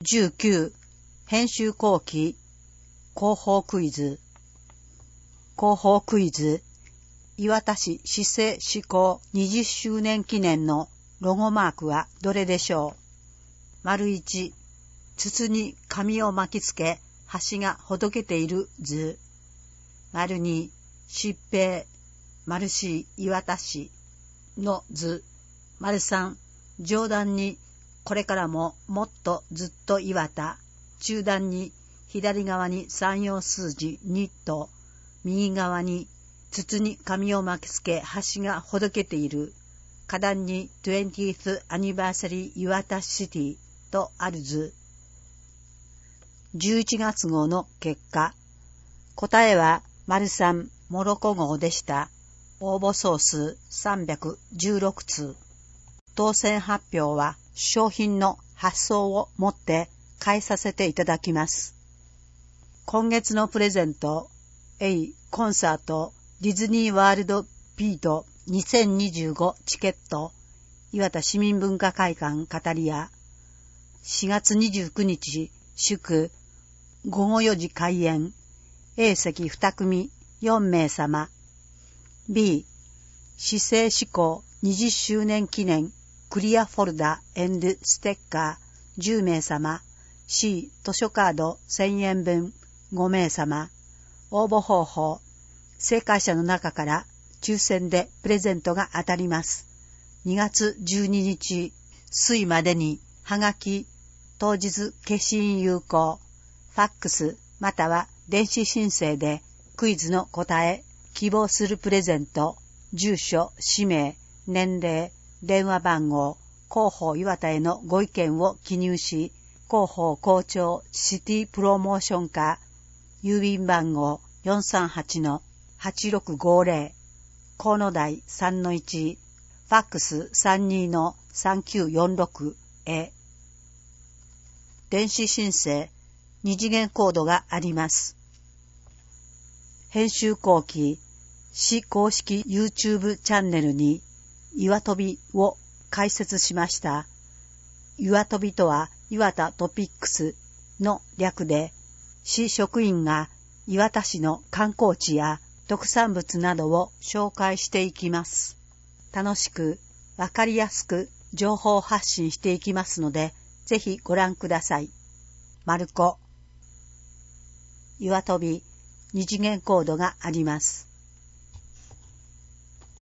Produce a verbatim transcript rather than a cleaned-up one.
じゅうきゅう編集後期広報クイズ広報クイズ磐田市市政施行にじゅっしゅうねん記念のロゴマークはどれでしょう。丸いち、筒に紙を巻きつけ端がほどけている図。丸に、疾病丸し磐田市の図。丸さん、上段にこれからももっとずっと磐田。中段に左側に三葉数字にと右側に筒に紙を巻きつけ端がほどけている。下段に トゥエンティース アニバーサリー磐田シティとある図。じゅういちがつ号の結果。答えは丸さんモロコ号でした。応募総数さんびゃくじゅうろくつう。当選発表は商品の発送をもって返させていただきます。今月のプレゼント、A コンサートディズニーワールドピートにせんにじゅうごチケット、磐田市民文化会館カタリア。しがつにじゅうくにち祝ごごよじ開演。A 席に組よんめいさま。B 市政施行にじゅっしゅうねん記念クリアフォルダ&ステッカーじゅうめいさま。C 図書カードせんえんぶんごめいさま。応募方法、正解者の中から抽選でプレゼントが当たります。にがつじゅうににち水までにはがき、当日消印有効、ファックスまたは電子申請でクイズの答え、希望するプレゼント、住所、氏名、年齢、電話番号、広報磐田へのご意見を記入し、広報校長シティプロモーション課、郵便番号 よんさんはちのはちろくごぜろ、河野台 さんのいち、ファックス さんにのさんきゅうよんろく へ。電子申請、二次元コードがあります。編集後期、市公式 YouTube チャンネルに、岩飛びを開設しました。岩飛びとは、磐田トピックスの略で、市職員が磐田市の観光地や特産物などを紹介していきます。楽しく、わかりやすく情報発信していきますので、ぜひご覧ください。マルコ。岩飛び、二次元コードがあります。